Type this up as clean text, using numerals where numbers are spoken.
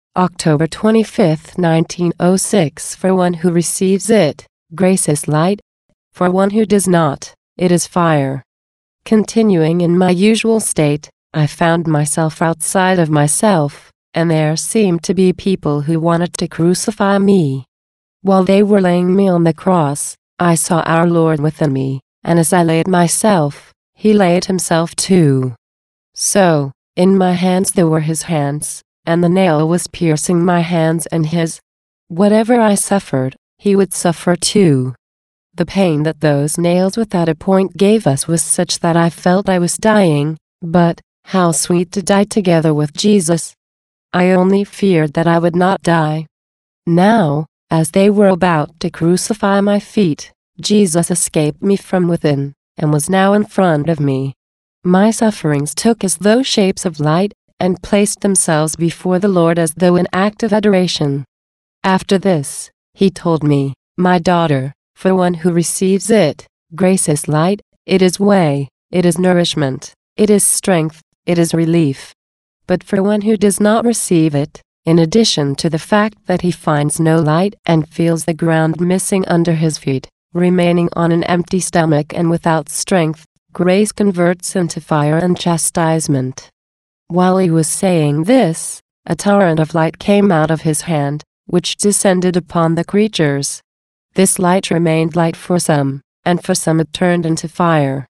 October 25, 1906. For one who receives it, grace is light. For one who does not, it is fire. Continuing in my usual state, I found myself outside of myself, and there seemed to be people who wanted to crucify me. While they were laying me on the cross, I saw our Lord within me, and as I laid myself, he laid himself too. So, in my hands there were his hands, and the nail was piercing my hands and his. Whatever I suffered, he would suffer too. The pain that those nails without a point gave us was such that I felt I was dying, but how sweet to die together with Jesus. I only feared that I would not die. Now, as they were about to crucify my feet, Jesus escaped me from within, and was now in front of me. My sufferings took as though shapes of light, and placed themselves before the Lord as though in act of adoration. After this, he told me, "My daughter, for one who receives it, grace is light, it is way, it is nourishment, it is strength, it is relief. But for one who does not receive it, in addition to the fact that he finds no light and feels the ground missing under his feet, remaining on an empty stomach and without strength, grace converts into fire and chastisement." While he was saying this, a torrent of light came out of his hand, which descended upon the creatures. This light remained light for some, and for some it turned into fire.